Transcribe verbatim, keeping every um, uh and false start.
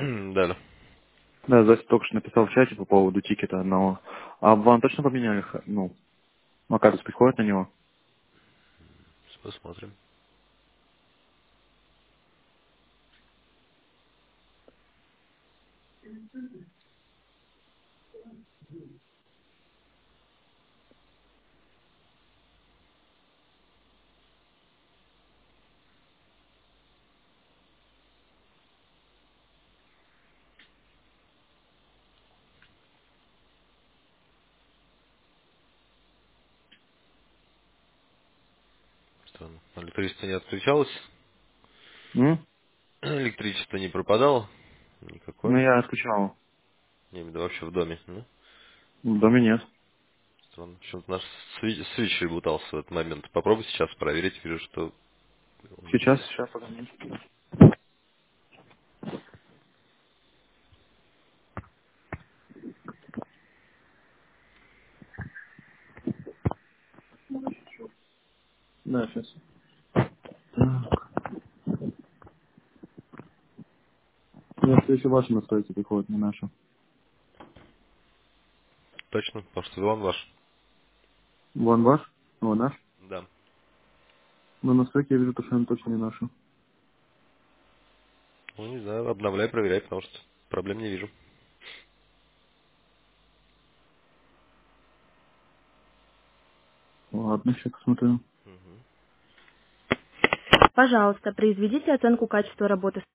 Да, да. Да, Зася только что написал в чате по поводу тикета одного. А вам точно поменяли, х- ну, оказывается, приходит на него? Посмотрим. Странно. Электричество не отключалось? М? Электричество не пропадало? Ну, Никакое? я отключал. Не, именно вообще в доме, ну? В доме нет. Странно. Почему-то наш сви- свич бутался в этот момент. Попробуй сейчас проверить. Вижу, что он Сейчас, есть. сейчас, погоди. Да, сейчас. Так. Я встречу ваши настройки приходят, не наши. Точно? Потому что он ваш. Вон ваш, вон наш. Да. Но настройки я вижу, то, что они точно не наши. Ну, не знаю, обновляй, проверяй, потому что проблем не вижу. Ладно, сейчас посмотрю. Мгм. Пожалуйста, произведите оценку качества работы